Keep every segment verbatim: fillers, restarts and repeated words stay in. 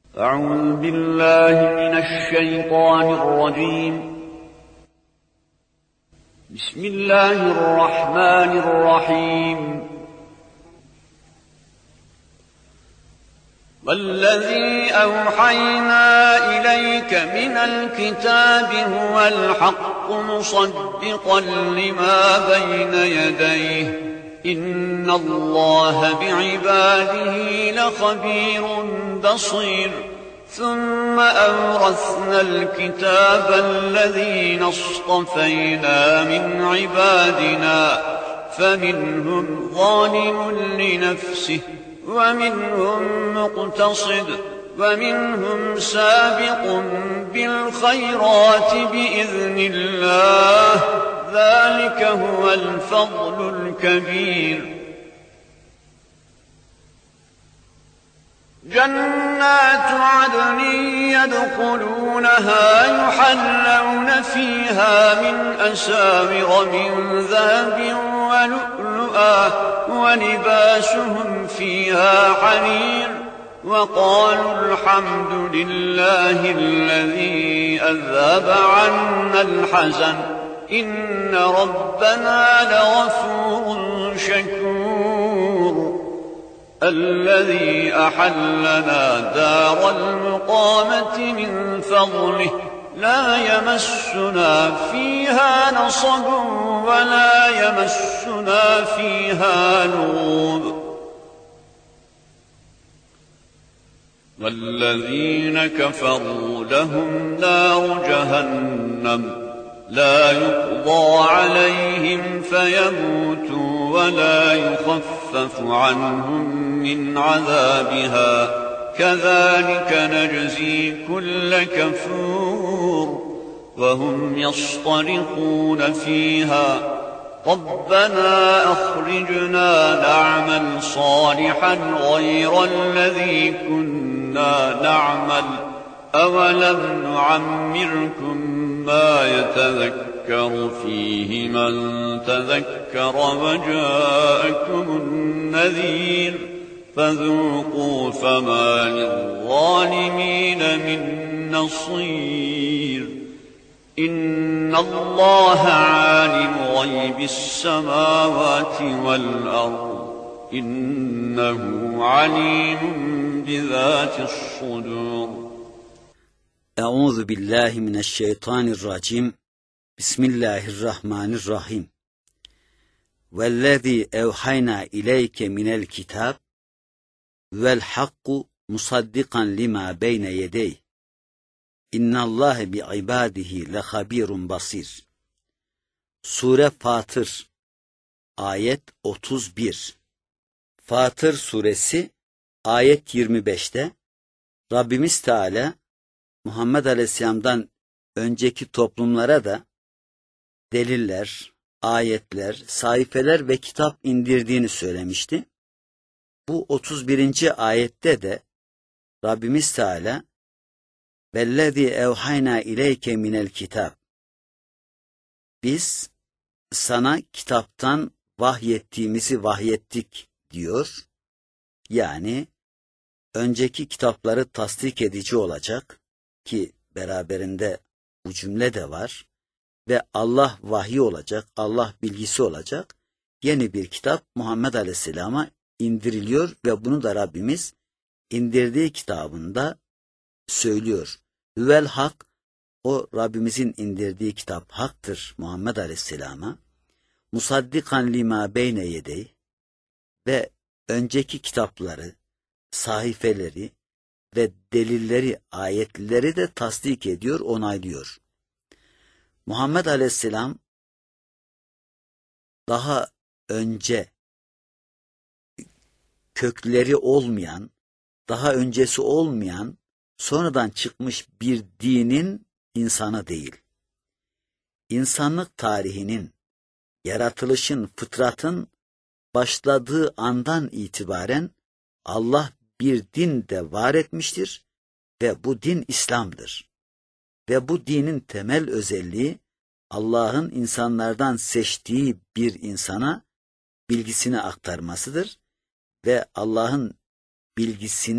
أعوذ بالله من الشيطان الرجيم. بسم الله الرحمن الرحيم. والذي أوحينا إليك من الكتاب هو الحق مصدقا لما بين يديه إن الله بعباده لخبير بصير. ثم أورثنا الكتاب الذين اصطفينا من عبادنا فمنهم ظالم لنفسه ومنهم مقتصد ومنهم سابق بالخيرات بإذن الله ذلك هو الفضل الكبير. جنات عدن يدخلونها يحلون فيها من أساور من ذهب ولؤلؤا ولباسهم فيها حرير وقالوا الحمد لله الذي أذهب عنا الحزن إن ربنا لغفور شكور. الذي أحلنا دار المقامة من فضله لا يمسنا فيها نصب ولا يمسنا فيها لغوب. والذين كفروا لهم نار جهنم لا يقضى عليهم فيموتوا ولا يخفف عنهم من عذابها كذلك نجزي كل كفور. وهم يصطرخون فيها ربنا أخرجنا نعمل صالحا غير الذي كنا نعمل أولم نعمركم ما يتذكر فيه من تذكر وجاءكم النذير فذوقوا فما للظالمين من نصير. إن الله عالم غيب السماوات والأرض إنه عليم بذات الصدور. Euzu billahi mineşşeytanirracim. Bismillahirrahmanirrahim. Vellezî evhayna ileyke minel kitab vel hakku musaddikan lima beyne yedey. İnnallâhe bi'ibâdihi lehabîrun basîr. Sure Fatır ayet otuz bir. Fatır suresi ayet yirmi beşte Rabbimiz Teala Muhammed Aleyhisselam'dan önceki toplumlara da deliller, ayetler, sayfeler ve kitap indirdiğini söylemişti. Bu otuz birinci ayette de Rabbimiz Teala "Vellezî evhayna ileyke minel kitab" biz sana kitaptan vahyettiğimizi vahyettik diyor. Yani önceki kitapları tasdik edici olacak ki beraberinde bu cümle de var ve Allah vahyi olacak, Allah bilgisi olacak. Yeni bir kitap Muhammed Aleyhisselam'a indiriliyor ve bunu da Rabbimiz indirdiği kitabında söylüyor. Hüvel hak, o Rabbimizin indirdiği kitap haktır Muhammed Aleyhisselam'a. Musaddikan lima beyne yedey ve önceki kitapları, sahifeleri ve delilleri, ayetleri de tasdik ediyor, onaylıyor. Muhammed Aleyhisselam daha önce kökleri olmayan, daha öncesi olmayan, sonradan çıkmış bir dinin insanı değil. İnsanlık tarihinin, yaratılışın, fıtratın başladığı andan itibaren Allah bir din de var etmiştir ve bu din İslam'dır. Ve bu dinin temel özelliği Allah'ın insanlardan seçtiği bir insana bilgisini aktarmasıdır ve Allah'ın bilgisinin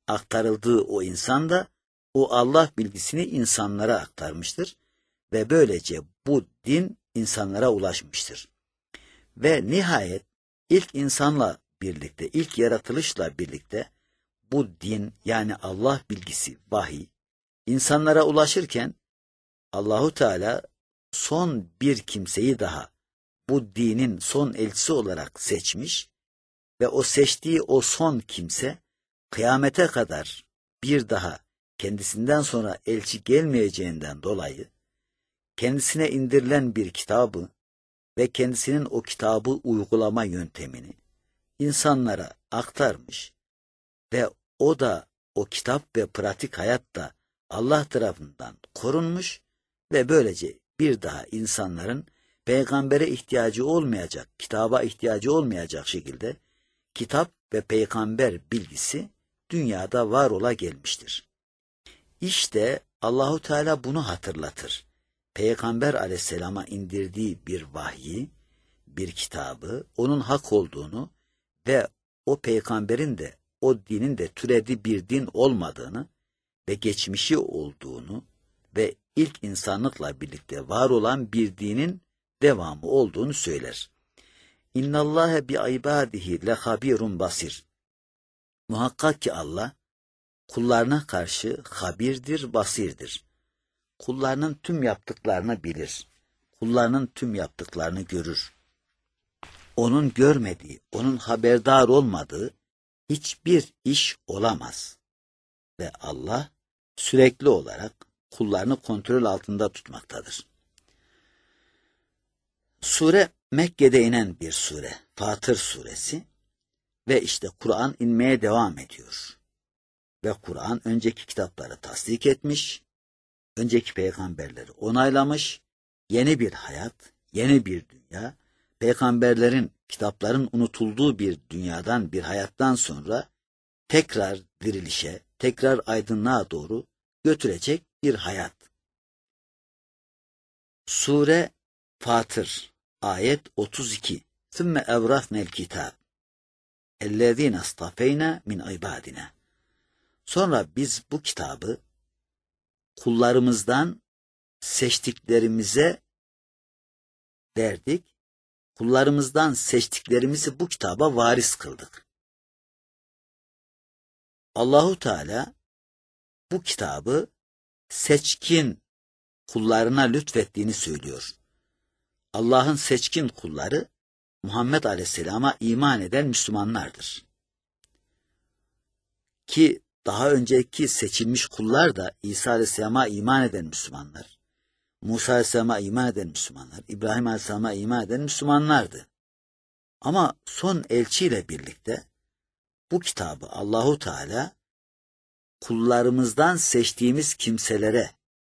aktarıldığı o insan da o Allah bilgisini insanlara aktarmıştır ve böylece bu din insanlara ulaşmıştır. Ve nihayet ilk insanla birlikte, ilk yaratılışla birlikte bu din yani Allah bilgisi, vahiy insanlara ulaşırken Allahu Teala son bir kimseyi daha bu dinin son elçisi olarak seçmiş ve o seçtiği o son kimse kıyamete kadar bir daha kendisinden sonra elçi gelmeyeceğinden dolayı kendisine indirilen bir kitabı ve kendisinin o kitabı uygulama yöntemini insanlara aktarmış ve o da o kitap ve pratik hayatta Allah tarafından korunmuş ve böylece bir daha insanların peygambere ihtiyacı olmayacak, kitaba ihtiyacı olmayacak şekilde kitap ve peygamber bilgisi dünyada var ola gelmiştir. İşte Allahu Teala bunu hatırlatır. Peygamber Aleyhisselam'a indirdiği bir vahyi, bir kitabı, onun hak olduğunu ve o peygamberin de o dinin de türedi bir din olmadığını ve geçmişi olduğunu ve ilk insanlıkla birlikte var olan bir dinin devamı olduğunu söyler. İnnallâhe bi ibâdihi lehabîrun basir. Muhakkak ki Allah kullarına karşı habirdir, basirdir. Kullarının tüm yaptıklarını bilir. Kullarının tüm yaptıklarını görür. Onun görmediği, onun haberdar olmadığı hiçbir iş olamaz. Ve Allah sürekli olarak kullarını kontrol altında tutmaktadır. Sure Mekke'de inen bir sure, Fatır suresi ve işte Kur'an inmeye devam ediyor. Ve Kur'an önceki kitapları tasdik etmiş, önceki peygamberleri onaylamış, yeni bir hayat, yeni bir dünya, peygamberlerin, kitapların unutulduğu bir dünyadan, bir hayattan sonra tekrar dirilişe, tekrar aydınlığa doğru götürecek bir hayat. Sure Fatır, ayet otuz iki. ثُمَّ اَوْرَثْنَا الْكِتَابِ اَلَّذ۪ينَ اصْطَفَيْنَا مِنْ عِبَادِنَا. Sonra biz bu kitabı kullarımızdan seçtiklerimize verdik. Kullarımızdan seçtiklerimizi bu kitaba varis kıldık. Allahu Teala bu kitabı seçkin kullarına lütfettiğini söylüyor. Allah'ın seçkin kulları Muhammed Aleyhisselam'a iman eden Müslümanlardır. Ki daha önceki seçilmiş kullar da İsa Aleyhisselam'a iman eden Müslümanlar, Musa Aleyhisselam'a iman eden Müslümanlar, İbrahim Aleyhisselam'a iman eden Müslümanlardı. Ama son elçiyle birlikte bu kitabı Allahu Teala kullarımızdan seçtiğimiz kimselere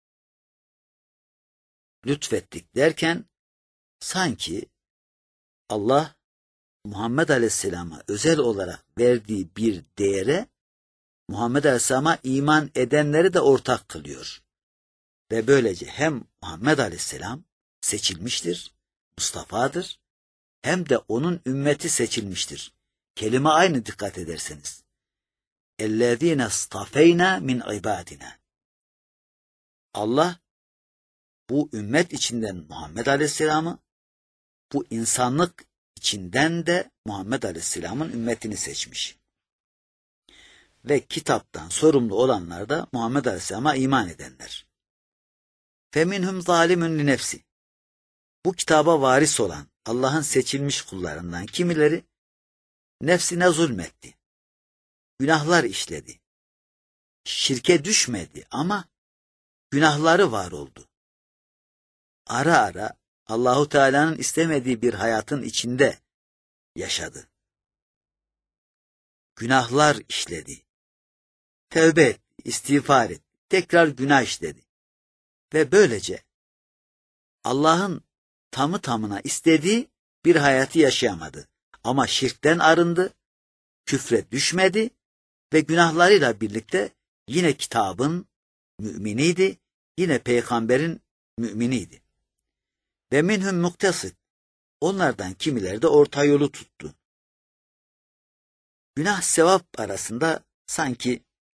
lütfettik derken sanki Allah Muhammed Aleyhisselam'a özel olarak verdiği bir değere Muhammed Aleyhisselam'a iman edenleri de ortak kılıyor. Ve böylece hem Muhammed Aleyhisselam seçilmiştir, Mustafa'dır, hem de onun ümmeti seçilmiştir. Kelime aynı dikkat ederseniz. اَلَّذ۪ينَ اصْطَفَيْنَا مِنْ عِبَادِنَا. Allah bu ümmet içinden Muhammed Aleyhisselam'ı, bu insanlık içinden de Muhammed Aleyhisselam'ın ümmetini seçmiş. Ve kitaptan sorumlu olanlar da Muhammed Aleyhisselam'a iman edenler. فَمِنْهُمْ ظَالِمٌ لِنَفْسِ. Bu kitaba varis olan Allah'ın seçilmiş kullarından kimileri nefsine zulmetti. Günahlar işledi. Şirke düşmedi ama günahları var oldu. Ara ara Allahu Teala'nın istemediği bir hayatın içinde yaşadı. Günahlar işledi. Tevbe etti, istiğfar etti, tekrar günah işledi. Ve böylece Allah'ın tamı tamına istediği bir hayatı yaşayamadı. Ama şirkten arındı, küfre düşmedi ve günahlarıyla birlikte yine kitabın müminiydi, yine peygamberin müminiydi. Ve minhum muktesid. Onlardan kimileri de orta yolu tuttu. Günah sevap arasında sanki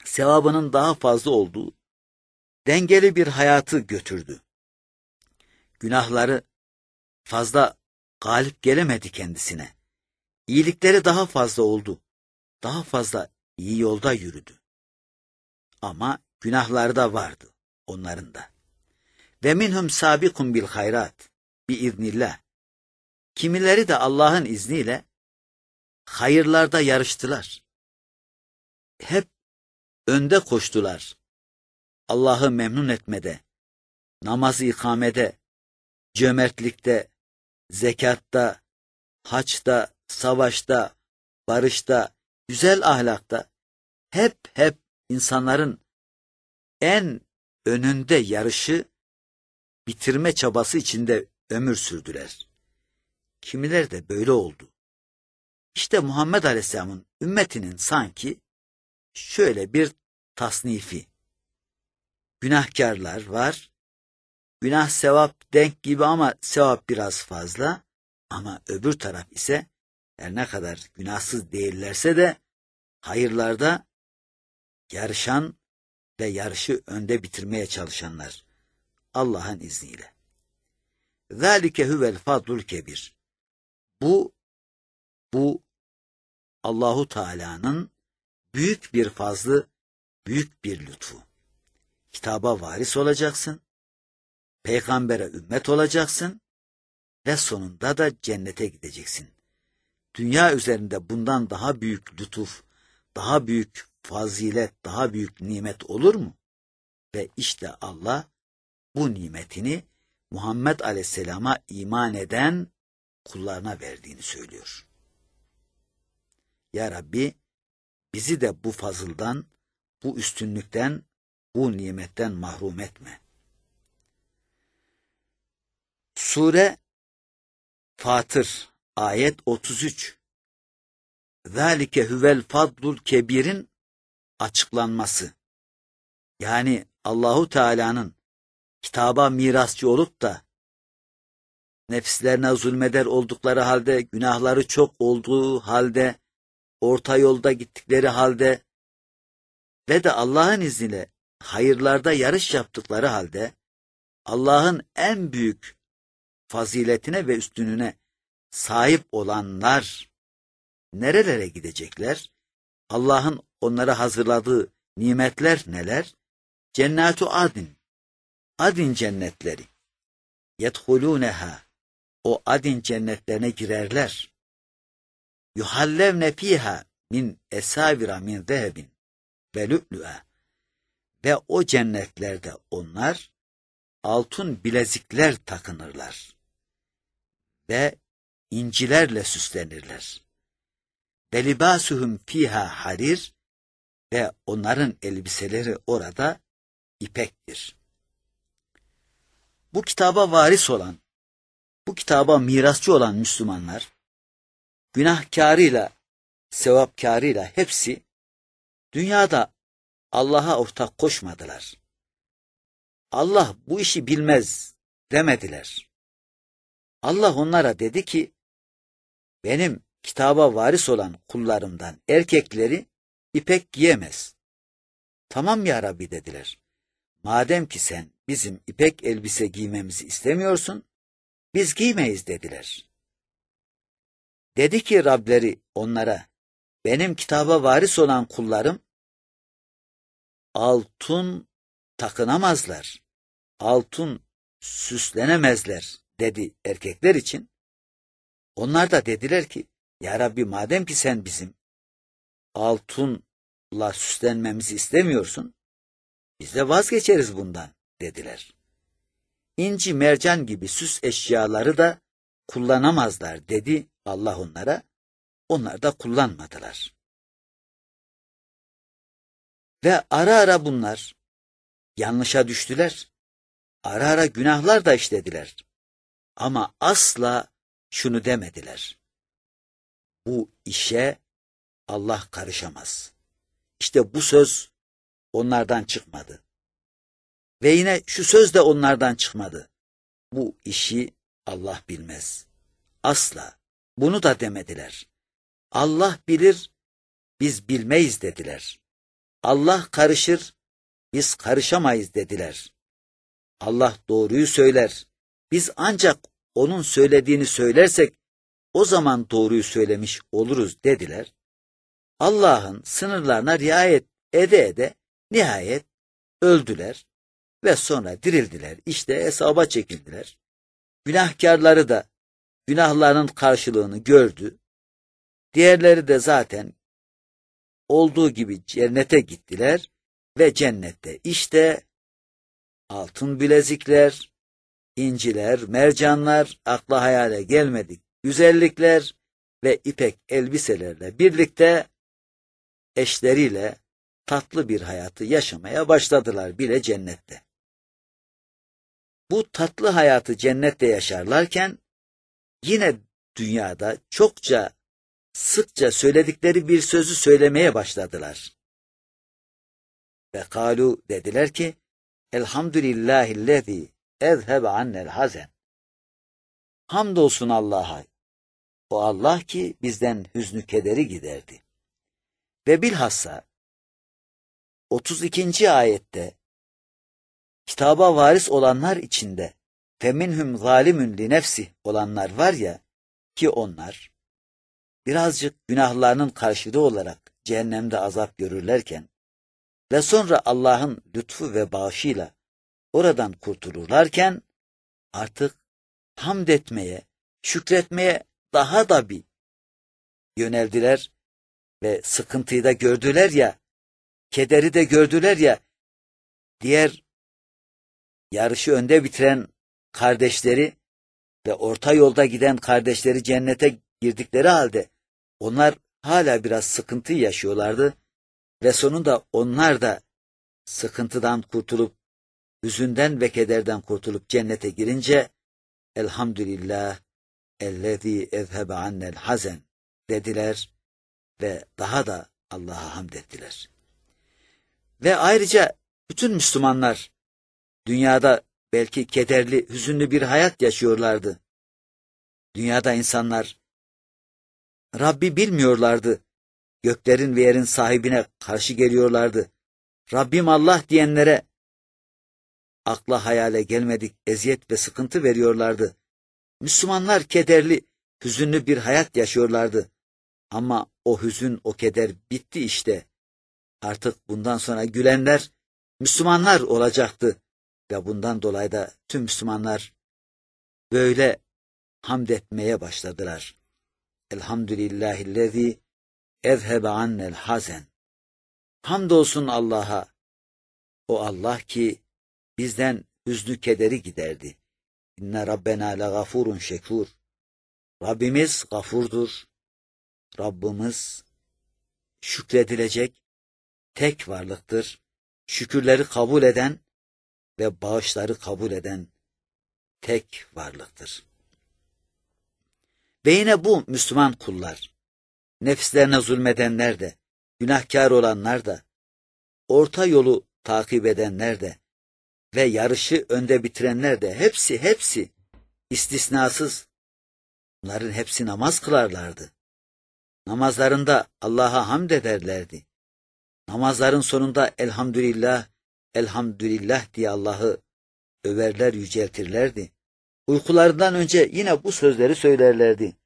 sevabının daha fazla olduğu dengeli bir hayatı götürdü. Günahları fazla galip gelemedi kendisine. İyilikleri daha fazla oldu. Daha fazla iyi yolda yürüdü. Ama günahları da vardı onların da. Ve minhum sabikun bil hayrat bi iznillah. Kimileri de Allah'ın izniyle hayırlarda yarıştılar. Hep önde koştular. Allah'ı memnun etmede, namazı ikamede, cömertlikte, zekatta, haçta, savaşta, barışta, güzel ahlakta hep hep insanların en önünde yarışı bitirme çabası içinde ömür sürdüler. Kimileri de böyle oldu. İşte Muhammed Aleyhisselam'ın ümmetinin sanki şöyle bir tasnifi. Günahkarlar var. Günah sevap denk gibi ama sevap biraz fazla. Ama öbür taraf ise her ne kadar günahsız değillerse de hayırlarda yarışan ve yarışı önde bitirmeye çalışanlar. Allah'ın izniyle. Zalike huvel fadlul kebir. Bu bu Allahu Teala'nın büyük bir fazlı, büyük bir lütfu. Kitaba varis olacaksın, peygambere ümmet olacaksın ve sonunda da cennete gideceksin. Dünya üzerinde bundan daha büyük lütuf, daha büyük fazilet, daha büyük nimet olur mu? Ve işte Allah bu nimetini Muhammed Aleyhisselam'a iman eden kullarına verdiğini söylüyor. Ya Rabbi bizi de bu fazıldan, bu üstünlükten, bu nimetten mahrum etme. Sure Fatır ayet otuz üç. Zalike huvel fadlul kebir'in açıklanması. Yani Allahu Teala'nın kitaba mirasçı olup da nefislerine zulmeder oldukları halde, günahları çok olduğu halde, orta yolda gittikleri halde ve de Allah'ın izniyle hayırlarda yarış yaptıkları halde Allah'ın en büyük faziletine ve üstünlüğüne sahip olanlar nerelere gidecekler? Allah'ın onlara hazırladığı nimetler neler? Cennetu adin, adin cennetleri. Yedhulûneha, o adin cennetlerine girerler. Yuhallevne fîhâ min esâvira min zehebin ve lü'lü'e. Ve o cennetlerde onlar altın bilezikler takınırlar ve incilerle süslenirler. Ve libâsuhum fîhâ harir, ve onların elbiseleri orada ipektir. Bu kitaba varis olan, bu kitaba mirasçı olan Müslümanlar, günahkarıyla, sevapkarıyla hepsi dünyada Allah'a ortak koşmadılar. Allah bu işi bilmez demediler. Allah onlara dedi ki, benim kitaba varis olan kullarımdan erkekleri ipek giyemez. Tamam ya Rabbi dediler. Madem ki sen bizim ipek elbise giymemizi istemiyorsun, biz giymeyiz dediler. Dedi ki Rableri onlara, benim kitaba varis olan kullarım altın takınamazlar, altın süslenemezler dedi erkekler için. Onlar da dediler ki, ya Rabbi madem ki sen bizim altınla süslenmemizi istemiyorsun, biz de vazgeçeriz bundan dediler. İnci mercan gibi süs eşyaları da kullanamazlar dedi Allah onlara. Onlar da kullanmadılar. Ve ara ara bunlar yanlışa düştüler. Ara ara günahlar da işlediler. Ama asla şunu demediler: bu işe Allah karışamaz. İşte bu söz onlardan çıkmadı. Ve yine şu söz de onlardan çıkmadı: bu işi Allah bilmez. Asla bunu da demediler. Allah bilir, biz bilmeyiz dediler. Allah karışır, biz karışamayız dediler. Allah doğruyu söyler, biz ancak onun söylediğini söylersek o zaman doğruyu söylemiş oluruz dediler. Allah'ın sınırlarına riayet ede ede nihayet öldüler ve sonra dirildiler. İşte hesaba çekildiler. Günahkarları da günahlarının karşılığını gördü. Diğerleri de zaten olduğu gibi cennete gittiler ve cennette işte altın bilezikler, inciler, mercanlar, akla hayale gelmedik güzellikler ve ipek elbiselerle birlikte eşleriyle tatlı bir hayatı yaşamaya başladılar bile cennette. Bu tatlı hayatı cennette yaşarlarken yine dünyada çokça sıkça söyledikleri bir sözü söylemeye başladılar. Ve kalu dediler ki Elhamdülillahillezî ezhebe annel hazen. Hamdolsun Allah'a. O Allah ki bizden hüznü kederi giderdi. Ve bilhassa otuz ikinci ayette kitaba varis olanlar içinde feminhum zalimun li nefsi olanlar var ya ki onlar birazcık günahlarının karşılığı olarak cehennemde azap görürlerken ve sonra Allah'ın lütfu ve bağışıyla oradan kurtulurlarken artık hamd etmeye, şükretmeye daha da bir yöneldiler ve sıkıntıyı da gördüler ya, kederi de gördüler ya, diğer yarışı önde bitiren kardeşleri ve orta yolda giden kardeşleri cennete girdikleri halde onlar hala biraz sıkıntı yaşıyorlardı ve sonunda onlar da sıkıntıdan kurtulup, hüzünden ve kederden kurtulup cennete girince Elhamdülillah ellezî ezhebe annel hazen dediler ve daha da Allah'a hamd ettiler. Ve ayrıca bütün Müslümanlar dünyada belki kederli, hüzünlü bir hayat yaşıyorlardı. Dünyada insanlar Rabbi bilmiyorlardı. Göklerin ve yerin sahibine karşı geliyorlardı. Rabbim Allah diyenlere akla hayale gelmedik eziyet ve sıkıntı veriyorlardı. Müslümanlar kederli, hüzünlü bir hayat yaşıyorlardı. Ama o hüzün, o keder bitti işte. Artık bundan sonra gülenler Müslümanlar olacaktı. Ve bundan dolayı da tüm Müslümanlar böyle hamd etmeye başladılar. Elhamdülillahillezî ezhebe annel hazen. Hamdolsun Allah'a. O Allah ki bizden hüznü kederi giderdi. İnne Rabbena le gafurun şekur. Rabbimiz gafurdur. Rabbimiz şükredilecek tek varlıktır. Şükürleri kabul eden ve bağışları kabul eden tek varlıktır. Ve yine bu Müslüman kullar, nefislerine zulmedenler de, günahkar olanlar da, orta yolu takip edenler de ve yarışı önde bitirenler de hepsi hepsi istisnasız bunların hepsi namaz kılarlardı. Namazlarında Allah'a hamd ederlerdi. Namazların sonunda elhamdülillah, elhamdülillah diye Allah'ı överler, yüceltirlerdi. Uykularından önce yine bu sözleri söylerlerdi.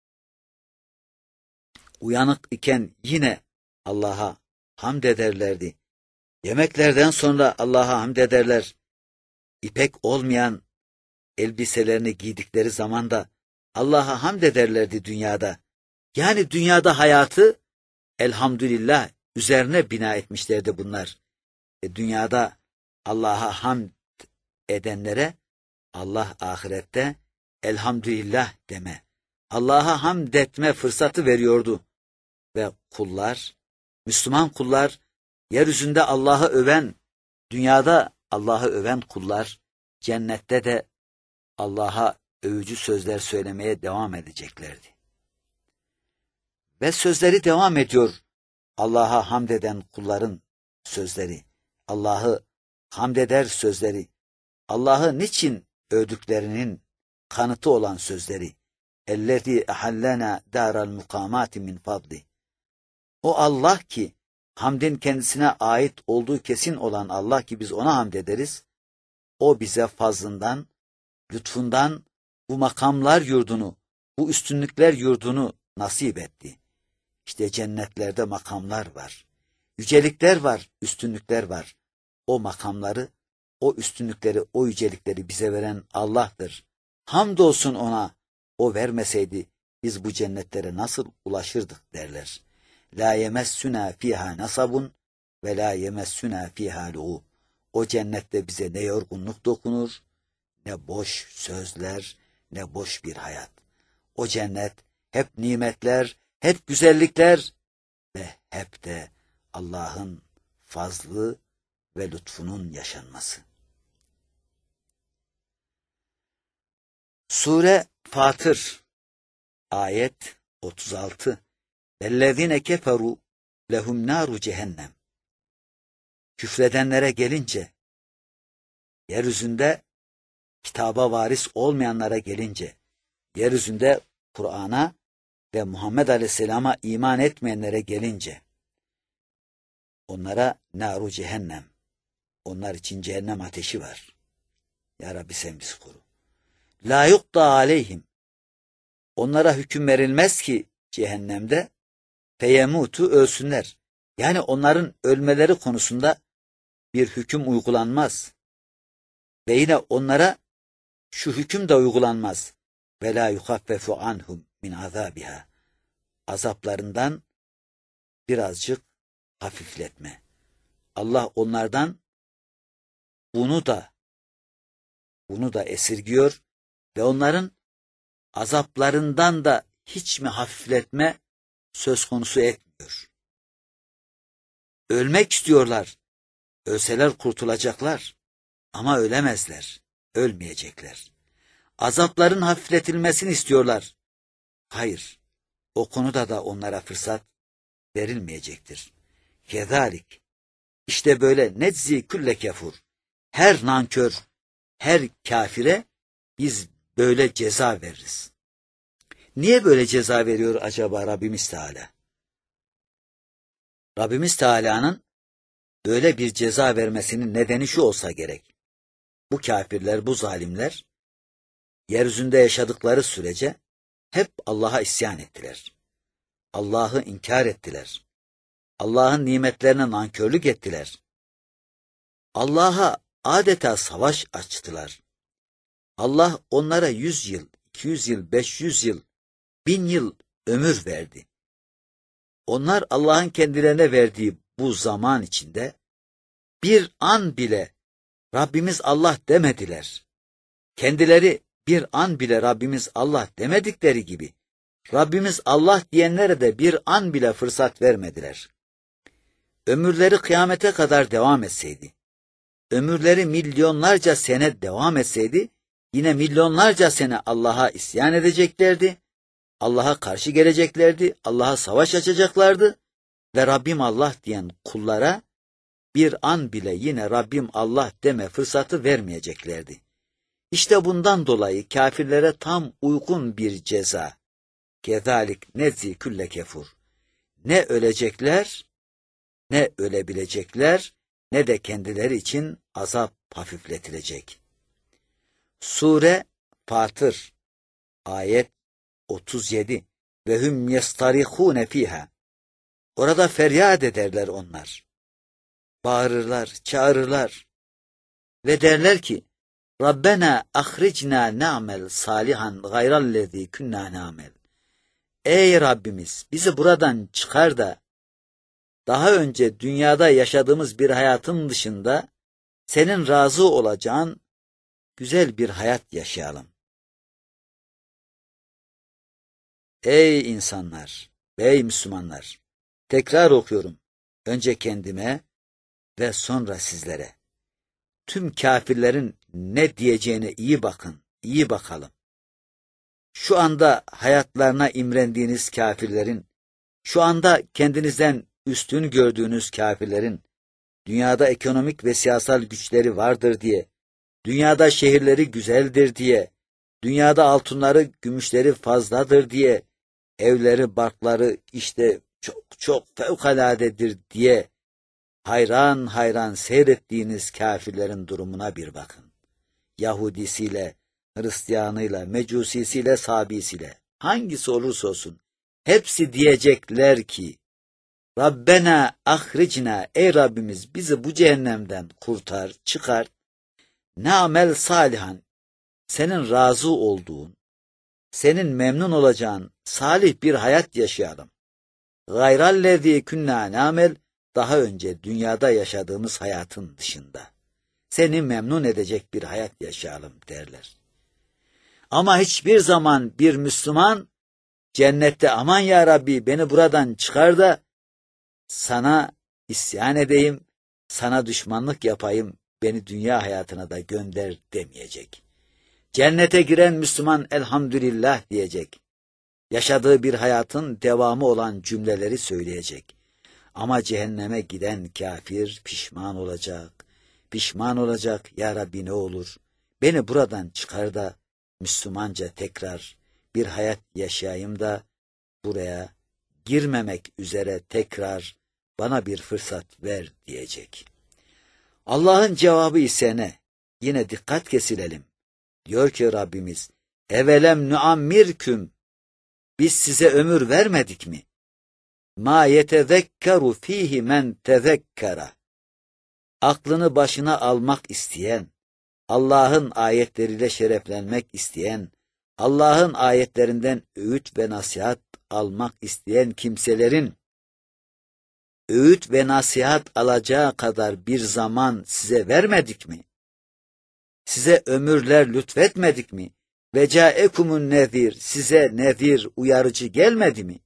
Uyanık iken yine Allah'a hamd ederlerdi. Yemeklerden sonra Allah'a hamd ederler. İpek olmayan elbiselerini giydikleri zaman da Allah'a hamd ederlerdi dünyada. Yani dünyada hayatı elhamdülillah üzerine bina etmişlerdi bunlar. E dünyada Allah'a hamd edenlere Allah ahirette elhamdülillah deme, Allah'a hamd etme fırsatı veriyordu. Ve kullar, Müslüman kullar, yeryüzünde Allah'ı öven, dünyada Allah'ı öven kullar, cennette de Allah'a övücü sözler söylemeye devam edeceklerdi. Ve sözleri devam ediyor. Allah'a hamd eden kulların sözleri, Allah'ı hamd eder sözleri, Allah'ı niçin övdüklerinin kanıtı olan sözleri. اَلَّذ۪ي اَحَلَّنَا دَارَ الْمُقَامَاتِ مِنْ فَضْلِ. O Allah ki Hamdin kendisine ait olduğu kesin olan Allah ki biz ona hamd ederiz. O bize fazlından, lütfundan bu makamlar yurdunu, bu üstünlükler yurdunu nasip etti. İşte cennetlerde makamlar var. Yücelikler var, üstünlükler var. O makamları, o üstünlükleri, o yücelikleri bize veren Allah'tır. Hamdolsun ona, o vermeseydi biz bu cennetlere nasıl ulaşırdık derler. La yemessuna fiha nasabun ve la yemessuna fiha luğu. O cennette bize ne yorgunluk dokunur, ne boş sözler, ne boş bir hayat. O cennet hep nimetler, hep güzellikler ve hep de Allah'ın fazlı ve lütfunun yaşanması. Sure Fatır ayet otuz altı. Ellezine keferu lehum naru cehennem. Küfredenlere gelince, yeryüzünde kitaba varis olmayanlara gelince, yeryüzünde Kur'an'a ve Muhammed Aleyhisselam'a iman etmeyenlere gelince, onlara naru cehennem, onlar için cehennem ateşi var. Ya Rabbi sen bizi koru. La yukta aleyhim, onlara hüküm verilmez ki cehennemde, feyemutu ölsünler. Yani onların ölmeleri konusunda bir hüküm uygulanmaz. Ve yine onlara şu hüküm de uygulanmaz. Ve la yuhaffefu anhum min azabiha. Azaplarından birazcık hafifletme. Allah onlardan bunu da bunu da esirgiyor ve onların azaplarından da hiç mi hafifletme söz konusu etmiyor. Ölmek istiyorlar. Ölseler kurtulacaklar. Ama ölemezler. Ölmeyecekler. Azapların hafifletilmesini istiyorlar. Hayır. O konuda da onlara fırsat verilmeyecektir. Kezalik. İşte böyle nezzi külle kefur. Her nankör, her kafire biz böyle ceza veririz. Niye böyle ceza veriyor acaba Rabbimiz Teala? Rabbimiz Teala'nın böyle bir ceza vermesinin nedeni şu olsa gerek. Bu kafirler, bu zalimler, yeryüzünde yaşadıkları sürece hep Allah'a isyan ettiler. Allah'ı inkar ettiler. Allah'ın nimetlerine nankörlük ettiler. Allah'a adeta savaş açtılar. Allah onlara yüz yıl, iki yüz yıl, beş yüz yıl, bin yıl ömür verdi. Onlar Allah'ın kendilerine verdiği bu zaman içinde bir an bile Rabbimiz Allah demediler. Kendileri bir an bile Rabbimiz Allah demedikleri gibi Rabbimiz Allah diyenlere de bir an bile fırsat vermediler. Ömürleri kıyamete kadar devam etseydi, ömürleri milyonlarca sene devam etseydi, yine milyonlarca sene Allah'a isyan edeceklerdi, Allah'a karşı geleceklerdi, Allah'a savaş açacaklardı ve Rabbim Allah diyen kullara bir an bile yine Rabbim Allah deme fırsatı vermeyeceklerdi. İşte bundan dolayı kafirlere tam uygun bir ceza. Kezalik nezzi külle kefur. Ne ölecekler, ne ölebilecekler, ne de kendileri için azap hafifletilecek. Sure Fatır ayet otuz yedi. Ve hum yestarihune fiha. Orada feryat ederler onlar. Bağırırlar, çağırırlar ve derler ki Rabbena ahricna na'mel salihan gayrallezî künnâ na'mel. Ey Rabbimiz bizi buradan çıkar da daha önce dünyada yaşadığımız bir hayatın dışında senin razı olacağın güzel bir hayat yaşayalım. Ey insanlar, ey Müslümanlar, tekrar okuyorum. Önce kendime ve sonra sizlere. Tüm kafirlerin ne diyeceğine iyi bakın, iyi bakalım. Şu anda hayatlarına imrendiğiniz kafirlerin, şu anda kendinizden üstün gördüğünüz kafirlerin, dünyada ekonomik ve siyasal güçleri vardır diye, dünyada şehirleri güzeldir diye, dünyada altınları, gümüşleri fazladır diye, evleri, barkları, işte çok çok fevkaladedir diye hayran hayran seyrettiğiniz kâfirlerin durumuna bir bakın. Yahudisiyle, Hristiyanıyla, Mecusisiyle, Sabisiyle, hangisi olursa olsun, hepsi diyecekler ki, Rabbena ahricna, ey Rabbimiz bizi bu cehennemden kurtar, çıkar, ne amel salihan, senin razı olduğun, senin memnun olacağın salih bir hayat yaşayalım. Gayrallezî künnâ nâmel, daha önce dünyada yaşadığımız hayatın dışında. Seni memnun edecek bir hayat yaşayalım derler. Ama hiçbir zaman bir Müslüman cennette aman ya Rabbi beni buradan çıkar da sana isyan edeyim, sana düşmanlık yapayım, beni dünya hayatına da gönder demeyecek. Cennete giren Müslüman elhamdülillah diyecek. Yaşadığı bir hayatın devamı olan cümleleri söyleyecek. Ama cehenneme giden kafir pişman olacak. Pişman olacak, ya Rabbi ne olur, beni buradan çıkar da Müslümanca tekrar bir hayat yaşayayım da buraya girmemek üzere tekrar bana bir fırsat ver diyecek. Allah'ın cevabı ise ne? Yine dikkat kesilelim. Diyor ki Rabbimiz, evelem nuammirküm, biz size ömür vermedik mi? Ma yetezekkeru fihi men tezekkera. Aklını başına almak isteyen, Allah'ın ayetleriyle şereflenmek isteyen, Allah'ın ayetlerinden öğüt ve nasihat almak isteyen kimselerin öğüt ve nasihat alacağı kadar bir zaman size vermedik mi? Size ömürler lütfetmedik mi? Ve câekumun nezir, size nezir, uyarıcı gelmedi mi?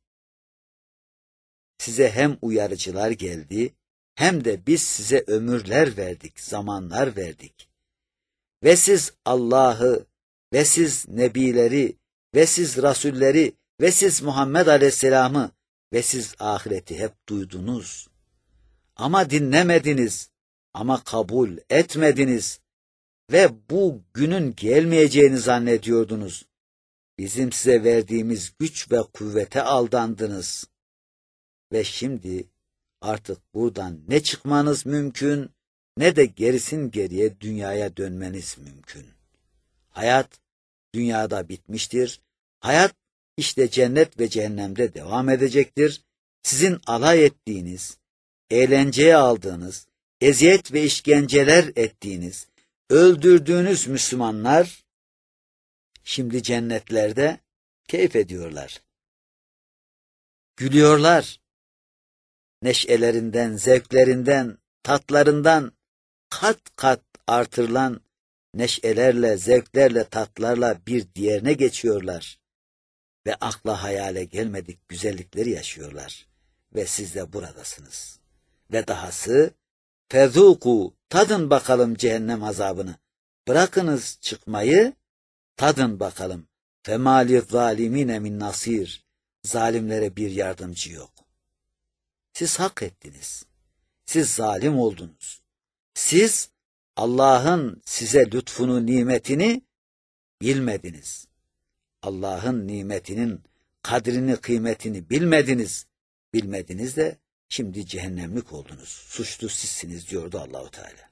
Size hem uyarıcılar geldi, hem de biz size ömürler verdik, zamanlar verdik. Ve siz Allah'ı, ve siz nebileri, ve siz rasulleri, ve siz Muhammed Aleyhisselam'ı, ve siz ahireti hep duydunuz. Ama dinlemediniz, ama kabul etmediniz ve bu günün gelmeyeceğini zannediyordunuz. Bizim size verdiğimiz güç ve kuvvete aldandınız. Ve şimdi artık buradan ne çıkmanız mümkün, ne de gerisin geriye dünyaya dönmeniz mümkün. Hayat dünyada bitmiştir. Hayat işte cennet ve cehennemde devam edecektir. Sizin alay ettiğiniz, eğlenceye aldığınız, eziyet ve işkenceler ettiğiniz, öldürdüğünüz Müslümanlar şimdi cennetlerde keyif ediyorlar. Gülüyorlar. Neşelerinden, zevklerinden, tatlarından kat kat artırılan neşelerle, zevklerle, tatlarla bir diğerine geçiyorlar. Ve akla hayale gelmedik güzellikleri yaşıyorlar. Ve siz de buradasınız. Ve dahası, fezûkû, tadın bakalım cehennem azabını. Bırakınız çıkmayı, tadın bakalım. Femâli zâlimîne min nasîr. Zalimlere bir yardımcı yok. Siz hak ettiniz. Siz zalim oldunuz. Siz Allah'ın size lütfunu, nimetini bilmediniz. Allah'ın nimetinin kadrini, kıymetini bilmediniz. Bilmediniz de şimdi cehennemlik oldunuz. Suçlu sizsiniz diyordu Allahu Teala.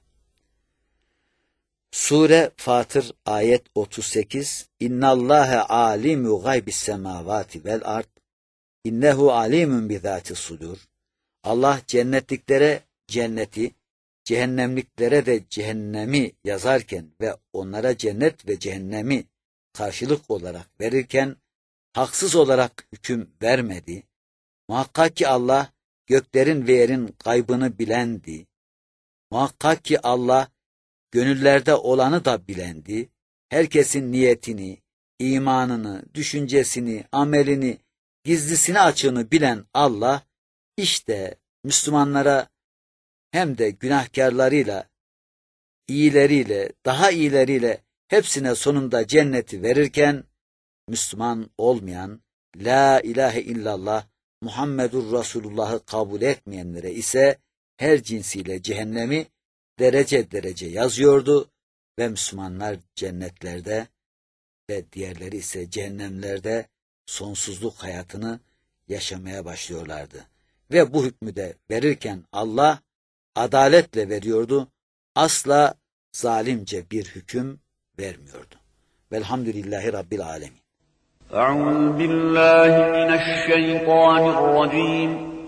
Sure Fatır ayet otuz sekiz. İnnallâhe âlimu gaybis semâvâti vel ard. İnnehu alimun bizâti sudur. Allah cennetliklere cenneti, cehennemliklere de cehennemi yazarken ve onlara cennet ve cehennemi karşılık olarak verirken haksız olarak hüküm vermedi. Muhakkak ki Allah göklerin ve yerin gaybını bilendi. Muhakkak ki Allah gönüllerde olanı da bilendi. Herkesin niyetini, imanını, düşüncesini, amelini, gizlisini açığını bilen Allah, işte Müslümanlara hem de günahkarlarıyla, iyileriyle, daha iyileriyle hepsine sonunda cenneti verirken, Müslüman olmayan, La ilahe illallah, Muhammedur Resulullah'ı kabul etmeyenlere ise her cinsiyle cehennemi derece derece yazıyordu ve Müslümanlar cennetlerde ve diğerleri ise cehennemlerde sonsuzluk hayatını yaşamaya başlıyorlardı. Ve bu hükmü de verirken Allah adaletle veriyordu. Asla zalimce bir hüküm vermiyordu. Velhamdülillahi Rabbil alemin. Eûzu billahi mineşşeytanirracim.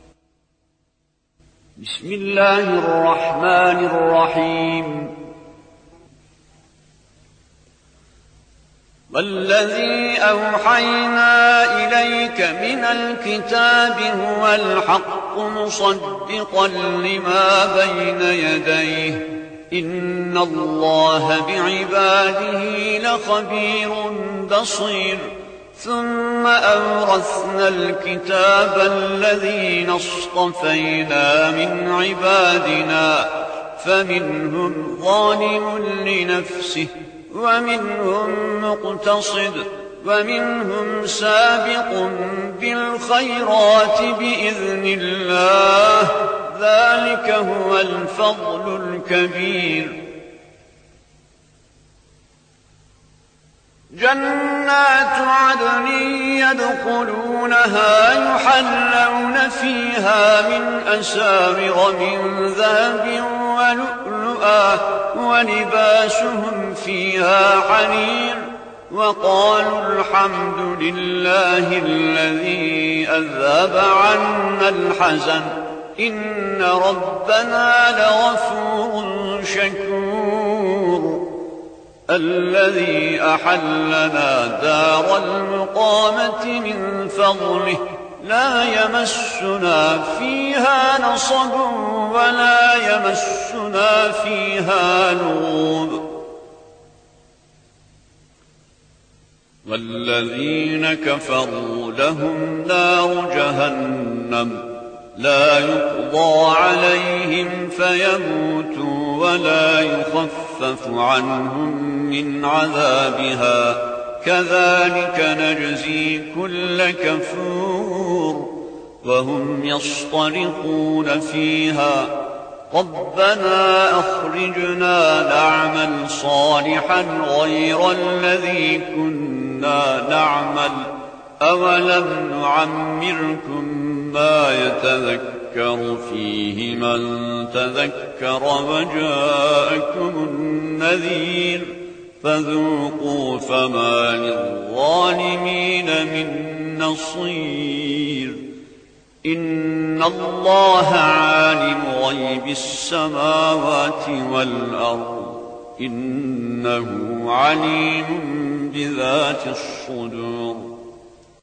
Bismillahirrahmanirrahim. وَالَّذِي أَوْحَيْنَا إِلَيْكَ مِنَ الْكِتَابِ هُوَ الْحَقُّ مُصَدِّقًا لِمَا بَيْنَ يَدَيْهِ إِنَّ اللَّهَ بِعِبَادِهِ لَخَبِيرٌ بَصِيرٌ ثُمَّ أَوْرَثْنَا الْكِتَابَ الَّذِينَ اصْطَفَيْنَا مِنْ عِبَادِنَا فَمِنْهُمْ ظَالِمٌ لِنَفْسِهِ وَمِنْهُمْ مُقْتَصِدٌ وَمِنْهُمْ سَابِقٌ بِالْخَيْرَاتِ بِإِذْنِ اللَّهِ ذَلِكَ هُوَ الْفَضْلُ الْكَبِيرُ جَنَّاتُ عَدْنٍ يَدْخُلُونَهَا يُحَلَّوْنَ فِيهَا مِنْ أَسَاوِرَ مِنْ ذَهَبٍ وَلُؤْلُؤًا وَلِبَاسُهُمْ فِيهَا حَرِيرٌ وَقَالُوا الْحَمْدُ لِلَّهِ الَّذِي أَذْهَبَ عَنَّا الْحَزَنَ إِنَّ رَبَّنَا لَغَفُورٌ شَكُورٌ الَّذِي أَحَلَّنَا دَارَ الْمُقَامَةِ مِنْ فَضْلِهِ لَا يَمَسُّنَا فِيهَا نَصَبٌ وَلَا يَمَسُّنَا فِيهَا لُغُوبٌ وَالَّذِينَ كَفَرُوا لَهُمْ نَارُ جَهَنَّمَ لَا يُقْضَى عَلَيْهِمْ فَيَمُوتُوا وَلَا يُخَفَّفُ عَنْهُمْ مِنْ عَذَابِهَا كَذَلِكَ نَجْزِي كُلَّ كَفُورٍ وَهُمْ يَصْطَرِخُونَ فِيهَا رَبَّنَا أَخْرِجْنَا نَعْمَلْ صَالِحًا غَيْرَ الَّذِي كُنَّا نَعْمَلُ أَوَلَمْ نُعَمِّرْكُم مَّا يَتَذَكَّرُ فِيهِ مَن تَذَكَّرَ وَجَاءَكُمُ النَّذِيرُ فَذُوقُوا فَمَا لِلظَّالِمِينَ مِن نَّصِيرٍ إِنَّ اللَّهَ عَالِمُ غَيْبِ السَّمَاوَاتِ وَالْأَرْضِ إِنَّهُ عَلِيمٌ بِذَاتِ الصُّدُورِ